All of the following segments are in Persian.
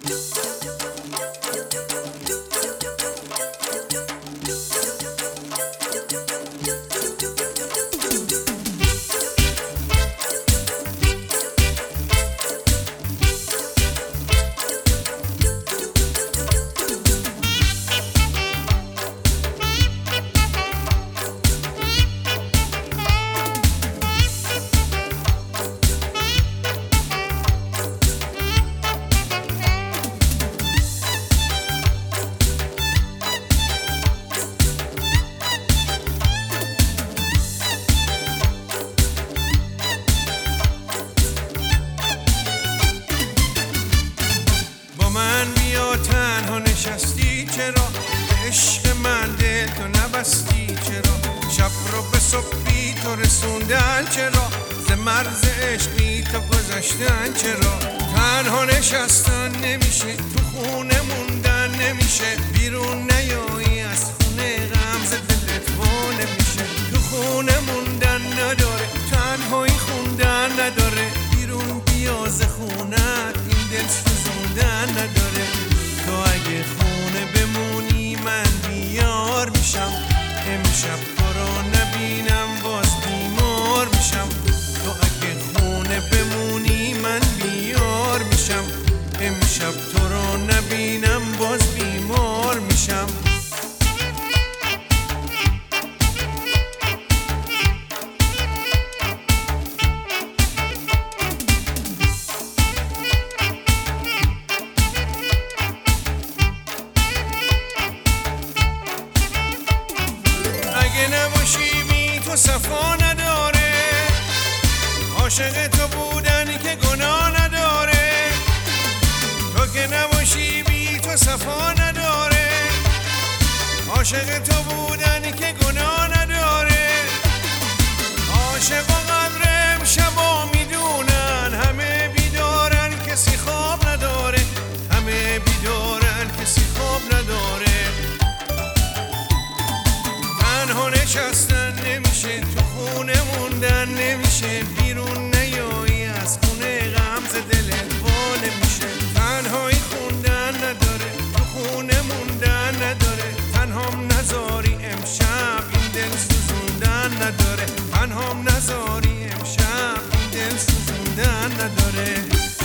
من بیا تنها نشستی چرا؟ عشق من دل تو نبستی چرا؟ شب رو به صبحی تو رسوندن چرا؟ ز مرز عشقی تو گذشتن چرا؟ تنها نشستن نمیشه، تو خونه موندن نمیشه، بیرون نیایی از خونه غم ز دلت وا نمیشه. تو خونه موندن نداره، تنهایی خوندن نداره، بیرون بیا ز خونت این دل سوزوندن نداره. تو اگه خونه بمونی من بیار میشم، امشب تو رو نبینم باز بیمار میشم. تو اگه خونه بمونی من بیار میشم، امشب تو رو نبینم باز بیمار میشم. اگه نباشی بی تو صفا نداره، عاشق تو بودن که گناه نداره. تو که نباشی بی تو صفا نداره، عاشق تو بودن که گناه نداره. عاشق و قدر امشبا میدونن، همه بیدارن کسی خواب نداره، همه بیدارن کسی خواب نداره. تنها نشستن نمیشه، تو خونه موندن نمیشه، بیرون نیایی از خونه غم ز دلت وا نمیشه. تنهایی خوندن نداره، تو خونه موندن نداره، تنهام نذاری امشب این دل سوزوندن نداره، تنهام نذاری امشب این دل سوزوندن نداره.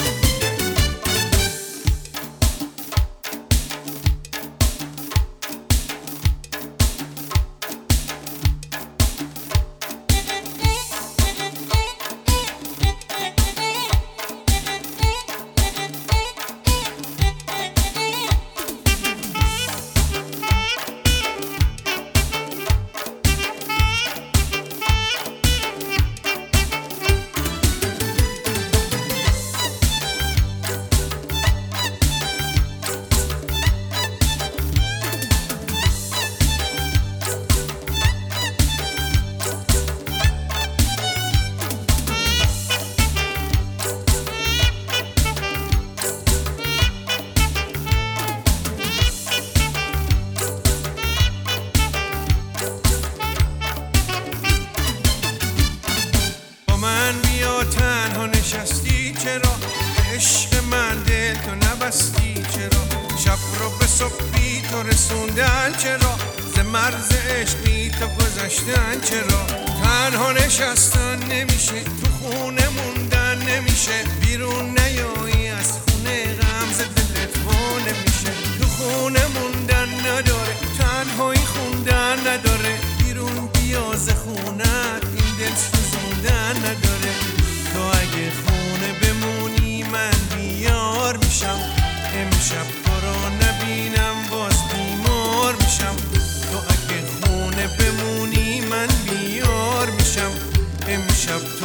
من بیا تنها نشستی چرا؟ عشق من دل تو نبستی چرا؟ شب رو به صبحی تو رسوندن چرا؟ ز مرز عشقی تو گذشتن چرا؟ تنها نشستن نمیشه، تو خونه موندن نمیشه، بیرون نیایی از خونه غم ز دلت وا نمیشه. تو خونه موندن نداره، تنهایی خوندن نداره، بیرون بیا ز خونت این دل سوزوندن نداره. تو اگه خونه بمونی من بیار میشم، امشب تو رو نبینم باز بیمار میشم. تو اگه خونه بمونی من بیار میشم، امشب